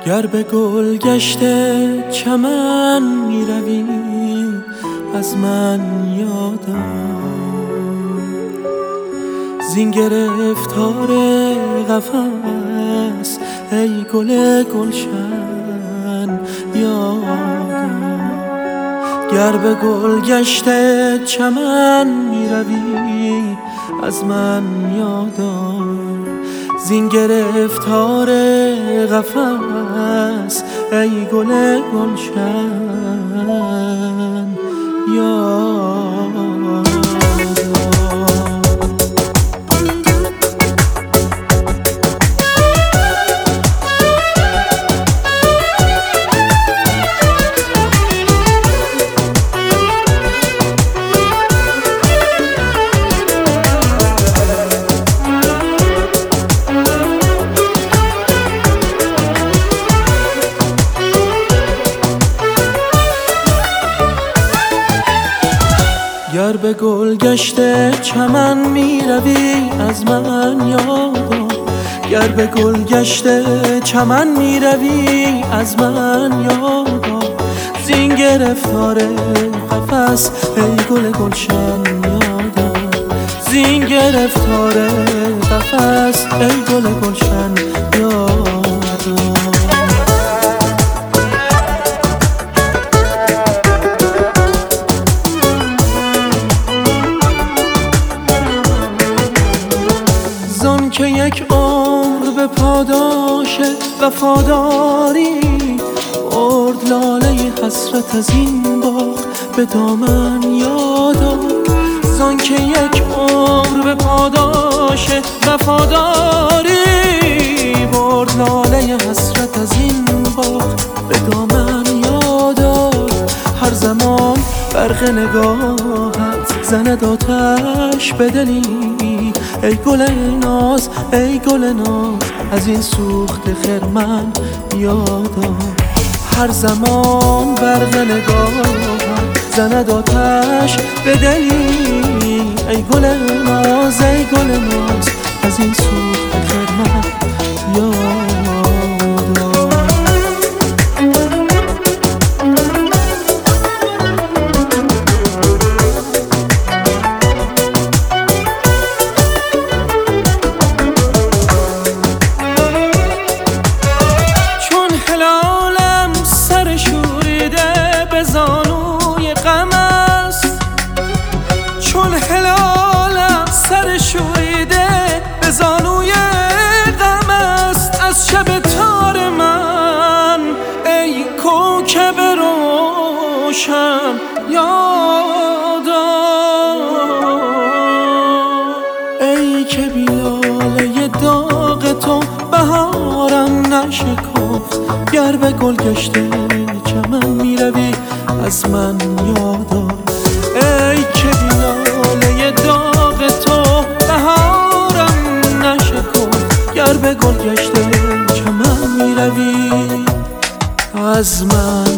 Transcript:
گر به گل گشته چمن می روی از من یادم، زین گرفتار قفس ای گل گلشن یادم. گر به گل گشته چمن می روی از من یادم، زین گرفتار قفس ای گل گلشن یادم. گر به گل گشته چمن می روی از من یادم، گر به گل گشته چمن می روی از من یادم، زین گرفتار قفس ای گل گلشن یادم، زین گرفتار قفس ای گل گلشن یادم. که یک عمر به پاداش وفاداری برد لاله حسرت از این باغ به دامن یادم، زان که یک عمر به پاداش وفاداری برد لاله حسرت از این باغ به دامن یادم. هر زمان برق نگاهت زند آتش به دلی ای گل ناز ای گل ناز از این سوخت خرمن یادم. هر زمان برق نگاهت زند آتش به دلی ای گل ناز ای گل ناز از این سوخت خرمن یادم. زانوی غم است چون هلالم سر شوریده به زانوی غم است از شب تار من ای کوکب روشن یادم، ای که بی لاله داغ تو بهارم نشکفت. گر به گل گشته چمن می روی از من یادم، ای که بی لاله داغ تو بهارم نشکفت. گر به گل گشته چمن می روی از من